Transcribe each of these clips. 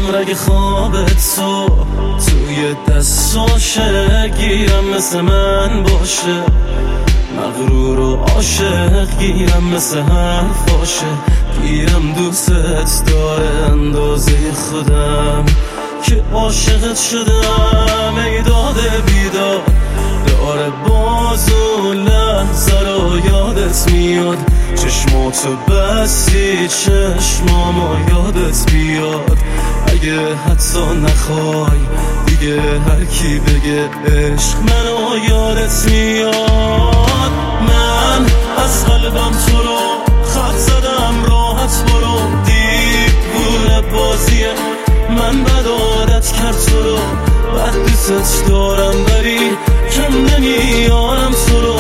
میشم رگ خوابت تو توی دستاشه، گیرم مثل من باشه، مغرور و عاشق گیرم مثل حرفاشه، گیرم دوستت داره اندازه خودم که عاشقت شدم. ای داده بیداد داره باز اون لحظه رو یادت میاد، چشماتو بستی چشمامو یادت بیاد. اگه حتی نخوای دیگه هر کی بگه عشق منو یادت میاد. من از قلبم تو رو خط زدم، راحت برو، دیوونه بازیه من بد عادت کرد تو رو، بد دوست دارم ولی کم نمیارم تو رو.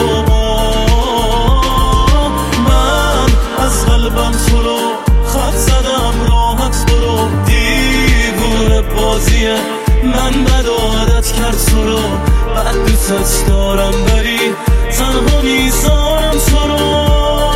من از قلبم تو رو خط زدم، راحت برو، دیوونه بازیه من بد عادت کرد تو رو، بد دوست دارم ولی تنها میذارم تو رو.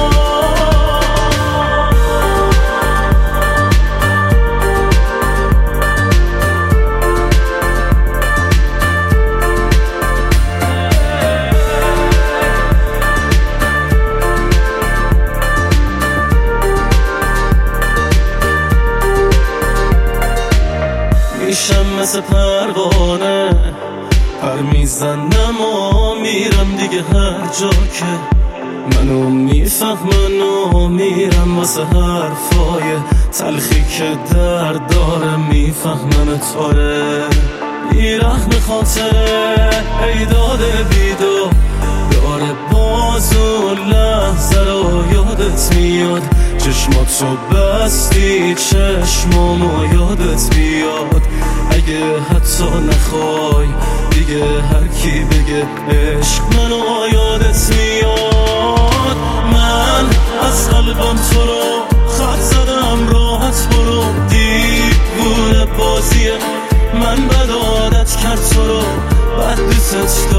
میشم مثل پروانه پر میزنم و میرم دیگه هر جا که منو میفهمن و میرم واسه حرفای تلخی که درد داره، میفهمن تاره بیرحم خاطره. ای داده بیداد داره باز اون لحظه رو یادت میاد، چشماتو بستی چشمامو یادت بیاد. اگه حتی نخوای دیگه هر کی بگه عشق منو یادت میاد. من از قلبم تو رو خط زدم، راحت برو، دیوونه بازیه من بد عادت کرد تو رو، بد دوست